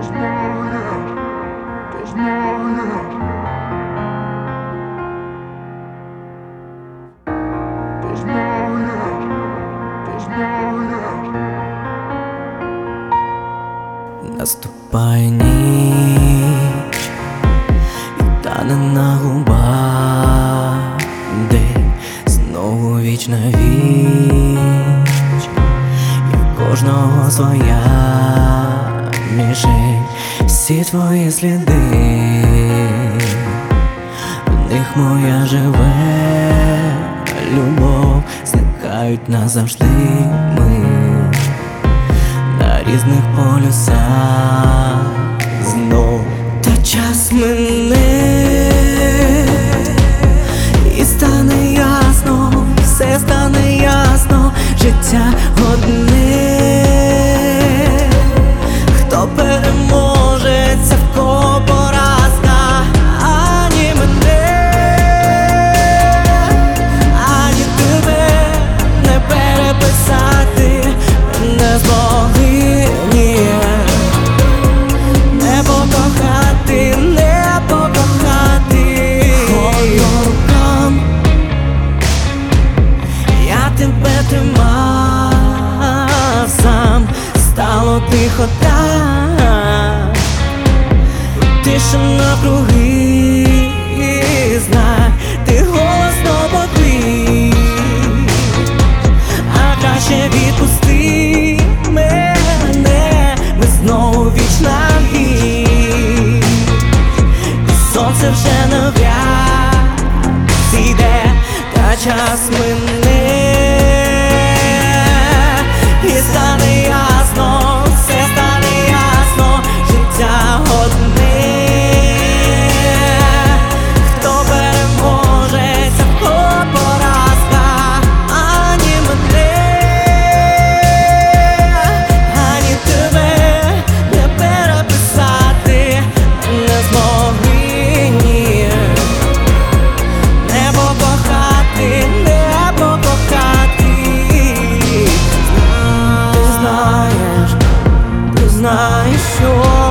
Наступає ніч, і тане на губах день, знову вічна віч, і в кожного своя мішень. Всі твої сліди, в них моя живе любов, зникають назавжди ми на різних полюсах знов. Та час мине, і стане ясно, все стане ясно, життя одне. Хто переможе, це в кого поразка, ані мене, ані тебе не переписати, не змогли, ні, не покохати, не покохати. Холодно рукам я тебе тримав сам, стало тихо так, тишина круги, знай, ти голосно поклич, а краще відпусти мене, ми знову вічна ніч, і сонце вже навряд зійде, та час мине, і стане ясно, все стане ясно, життя одне. Хто переможе, це в кого поразка, ані мене, ані тебе не переписати, не змогли, ні, не покохати, не покохати. Ти знаєш, що